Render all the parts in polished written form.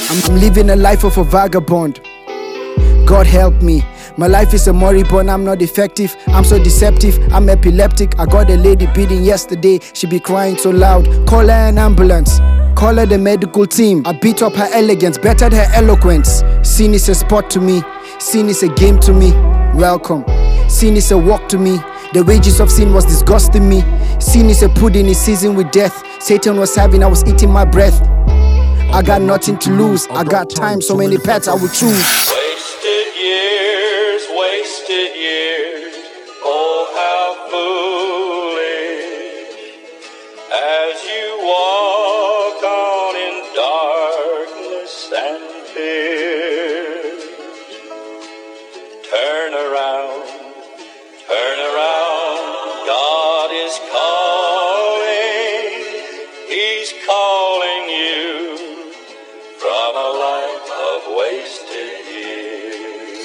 I'm living a life of a vagabond. God help me. My life is a moribund, I'm not effective. I'm so deceptive, I'm epileptic. I got a lady beating yesterday, she be crying so loud. Call her an ambulance, call her the medical team. I beat up her elegance, bettered her eloquence. Sin is a sport to me, sin is a game to me. Welcome. Sin is a walk to me. The wages of sin was disgusting me. Sin is a pudding, is seasoned with death. Satan was having, I was eating my breath. I got nothing to lose, I got time, so many paths I would choose. Wasted years, oh how foolish, as you walk on in darkness and fear. Turn around, God is calling, He's calling you from a life of wasted years.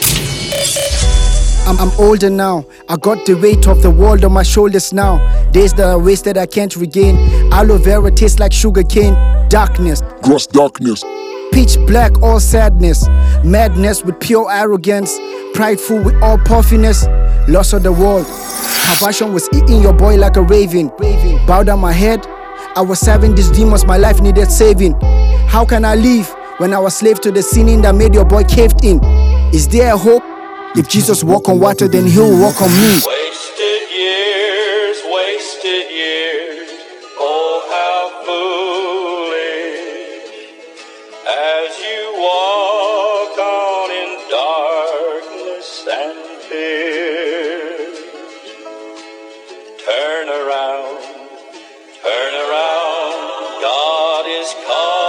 I'm older now, I got the weight of the world on my shoulders now. Days that I wasted I can't regain. Aloe vera tastes like sugar cane. Darkness, gross darkness, pitch black, all sadness. Madness with pure arrogance. Prideful with all puffiness. Loss of the world. Perversion was eating your boy like a raven. Bow down my head, I was serving these demons, my life needed saving. How can I live when I was slave to the sinning that made your boy caved in? Is there a hope? If Jesus walk on water, then He'll walk on me. Wasted years, oh how foolish, as you walk on in darkness and fear. Turn around, God is calling.